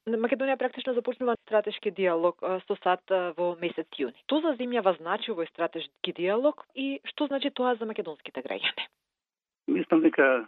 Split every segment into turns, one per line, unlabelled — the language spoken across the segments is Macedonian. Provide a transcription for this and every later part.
Македонија практично започнува стратешки диалог со САД во месец јуни. Што за земјава значи овој стратешки диалог и што значи тоа за македонските граѓани?
Мислам дека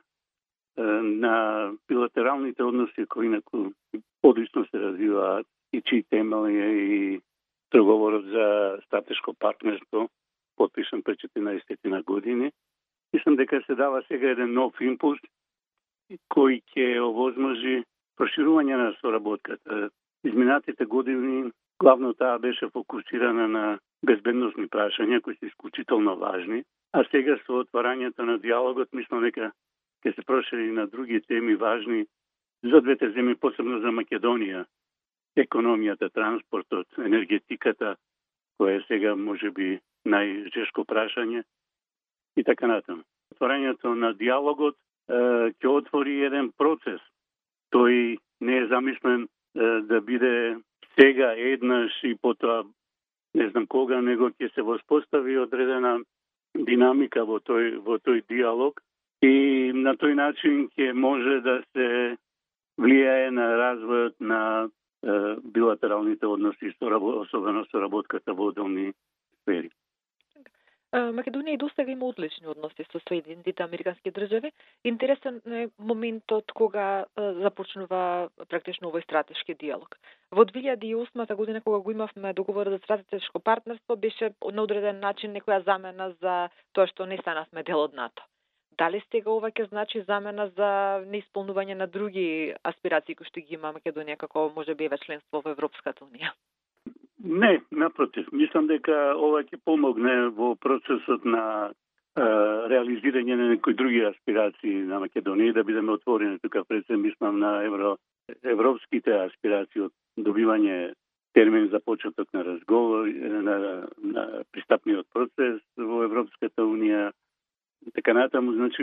на билатералните односи кои инаку одлично се развиваат и чиј темел е и договорот за стратешко партнерство, потпишан пред 14 години. Мислам дека се дава сега еден нов импулс кој ќе овозможи проширување на соработката. Изминатите години главно таа беше фокусирана на безбедносни прашања кои се исклучително важни, а сега со отварањето на диалогот мислам дека ќе се прошири на други теми важни за двете земји, посебно за Македонија. Економијата, транспортот, енергетиката, која е сега можеби најжешко прашање и така натаму. Отварањето на диалогот ќе отвори еден процес. Тој не е замислен да биде сега еднаш и потоа не знам кога, него ќе се воспостави одредена динамика во тој диалог и на тој начин ќе може да се влијае на развојот на билатералните односи, особено соработката во одделни сфери.
Македонија и досега има одлични односи со Соединетите Американски држави. Интересен е моментот кога започнува практично овој стратешки диалог. Во 2008 година, кога го имавме договор за стратешко партнерство, беше на одреден начин некоја замена за тоа што не станавме дел од НАТО. Дали сега ова ќе значи замена за неисполнување на други аспирации кои што ги има Македонија како можеби еве членство во Европската унија?
Не, напротив. Мислам дека ова ќе помогне во процесот на реализирање на некои други аспирации на Македонија, да бидеме отворени тука пред се, мислам на европските аспирации од добивање термин за почеток на разговор, на пристапниот процес во Европската унија, така натаму. Значи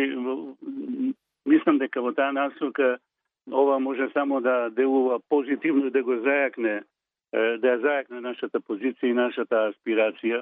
мислам дека во таа насока ова може само да делува позитивно и да го зајакне нашата позиција и нашата аспирација.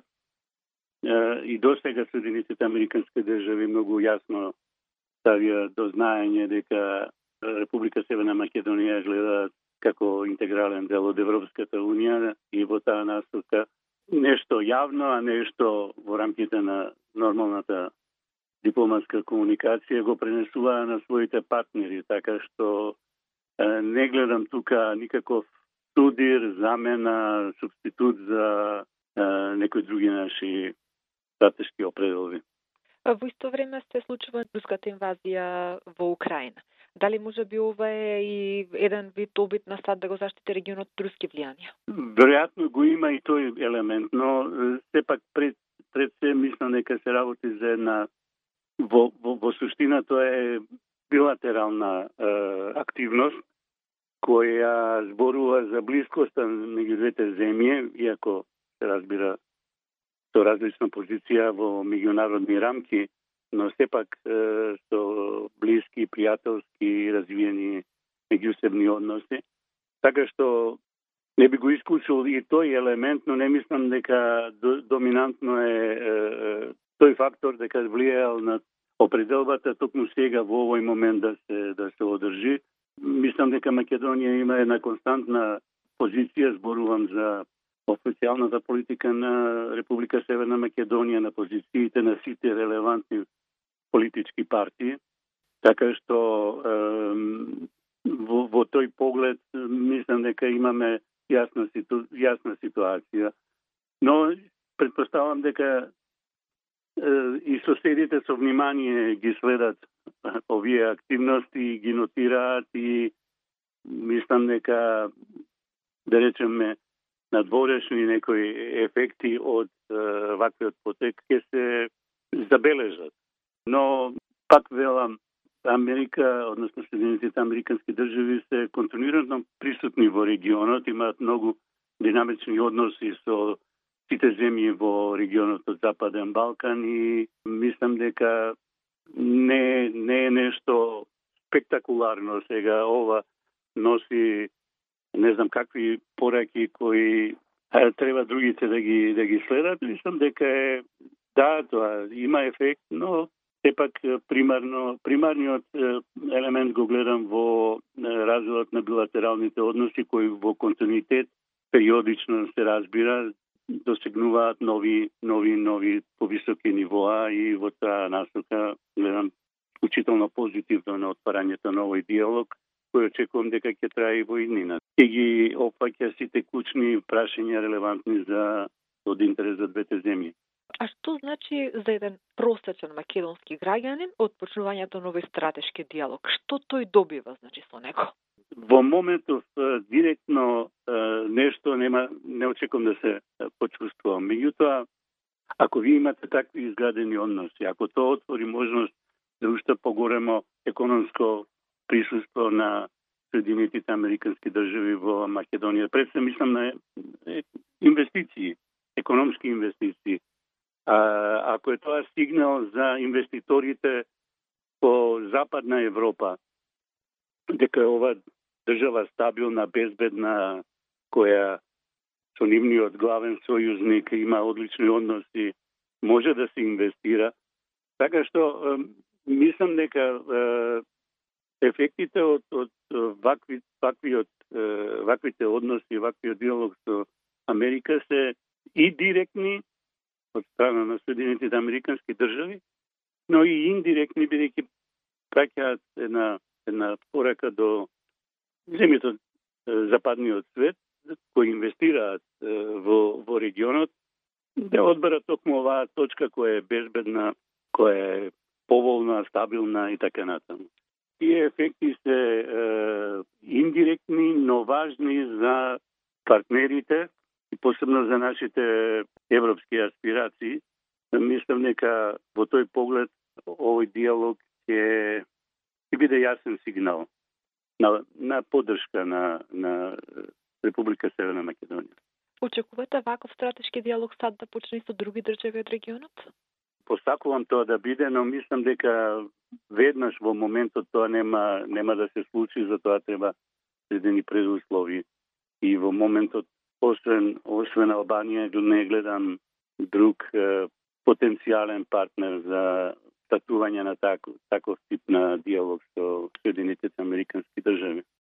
И досега Соединетите Американски држави многу јасно ставија до знаење дека Република Северна Македонија гледа како интегрален дел од Европската унија и во таа насока нешто јавно, а нешто во рамките на нормалната дипломатска комуникација го пренесува на своите партнери, така што не гледам тука никаков судир, замена, субститут за некои други наши стратешки определби.
Во исто време се случува руската инвазија во Украина. Дали може би ова е и еден вид обид на САД да го заштити регионот од руски влијанија?
Веројатно го има и тој елемент, но сепак пред се мислам дека се работи за една во суштина тоа е билатерална активност која зборува за блискоста меѓу двете земји, иако се разбира со различна позиција во меѓународни рамки, но сепак со блиски, пријателски развиени меѓусебни односи. Така што не би го исклучил и тој елемент, но не мислам дека доминантно е тој фактор дека влијаел на определбата токму сега во овој момент да се одржи. Мислам дека Македонија има една константна позиција, зборувам за официјалната политика на Република Северна Македонија, на позициите на сите релевантни политички партии. Така што во тој поглед мислам дека имаме јасна ситуација. Но претпоставам дека и соседите со внимание ги следат овие активности, ги нотираат и мислам дека, да речеме, надворешни некои ефекти од ваквиот потек ќе се забележат. Но, пак велам, Америка, односно Соединетите Американски држави се континуирано присутни во регионот, имаат многу динамични односи со сите земји во регионот од Западен Балкан и мислам дека не е нешто спектакуларно сега. Ова носи не знам какви пораки кои треба другите да ги следат. Мислам дека тоа има ефект, но Сепак примарниот елемент го гледам во развојот на билатералните односи кои во континуитет периодично се разбира, досегнуваат нови повисоки нивоа и во таа насока гледам учително позитивно на отварањето на овој диалог, кој очекувам дека ќе трае и во иднина. Ќе ги опфаќа сите клучни прашања релевантни за од интерес за двете земји.
А што значи за еден просечен македонски граѓанин од почнувањето на овој стратешки диалог? Што тој добива, значи, со него?
Во моментов директно нешто не очекувам да се почувствувам. Меѓутоа, ако ви имате такви изградени односи, ако тоа отвори можност за уште поголемо економско присуство на Соединетите Американски држави во Македонија, пред се мислам на инвестиции, економски инвестиции. Ако е тоа сигнал за инвеститорите по Западна Европа, дека е ова држава стабилна, безбедна, која со нивниот главен сојузник има одлични односи, може да се инвестира. Така што мислам дека ефектите од ваквите односи, ваквиот диалог со Америка се и директни од страна на Соединетите Американски држави, но и индиректни, бидејќи праќаат една порака до земјите од западниот свет, кои инвестираат во регионот, да одберат токму оваа точка која е безбедна, која е поволна, стабилна и така натаму. Тие ефекти се индиректни, но важни за партнерите и посебно за нашите европски аспирации. Мислам дека во тој поглед овој диалог ќе биде јасен сигнал на поддршка на Република Северна Македонија.
Очекувате ваков стратешки диалог сад да почне со други држави од регионот?
Посакувам тоа да биде, но мислам дека веднаш во моментот тоа нема да се случи, за тоа треба следени предуслови. И во моментот, освен Албанија, не гледам друг потенцијален партнер за статување на таков тип на диалог со Соединетите Американски држави.